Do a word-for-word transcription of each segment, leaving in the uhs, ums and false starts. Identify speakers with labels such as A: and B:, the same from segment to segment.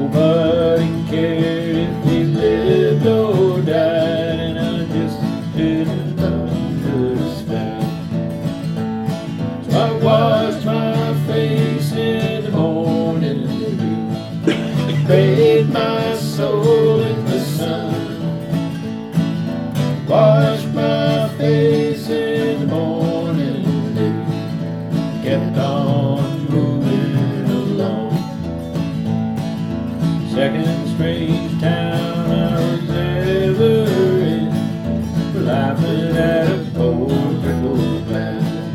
A: Nobody cared if he lived or died, and I just didn't understand. So I washed my face in the morning dew, bathed my soul in the sun. Washed my face in the morning dew, kept on moving along. Second strange town I was ever in, laughing at a poor crippled man,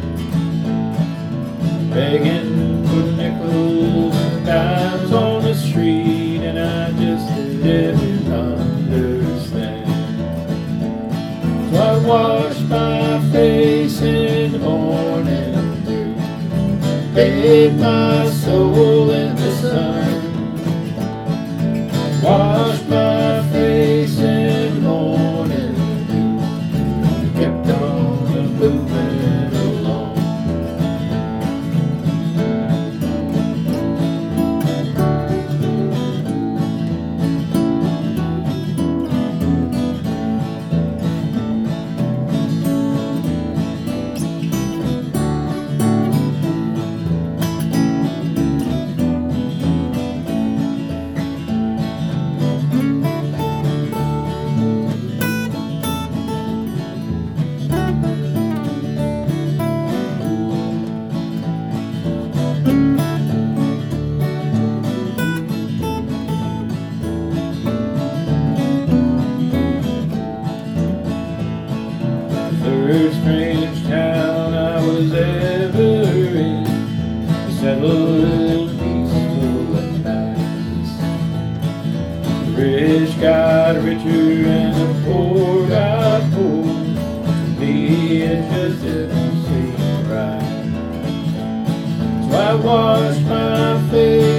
A: begging for nickels and dimes on the street, and I just didn't understand. So I washed my face in the morning dew, bathed my soul in the sun. Washed my face in the morning dew, kept on moving along. First strange town I was ever in, settled peaceful and nice. The rich got richer and the poor got poor. To me it just didn't seem right. So I washed my face